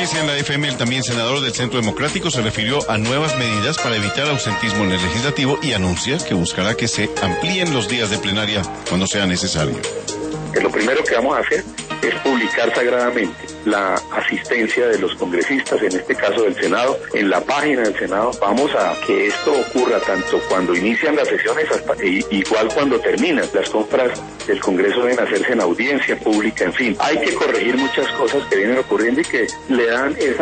Noticia en la FM, el también senador del Centro Democrático se refirió a nuevas medidas para evitar ausentismo en el legislativo y anuncia que buscará que se amplíen los días de plenaria cuando sea necesario. Lo primero que vamos a hacer es publicar sagradamente la asistencia de los congresistas, en este caso del Senado, en la página del Senado. Vamos a que esto ocurra tanto cuando inician las sesiones hasta igual cuando terminan. Las compras del Congreso deben hacerse en audiencia pública, en fin. Hay que corregir muchas cosas que vienen ocurriendo y que le dan esa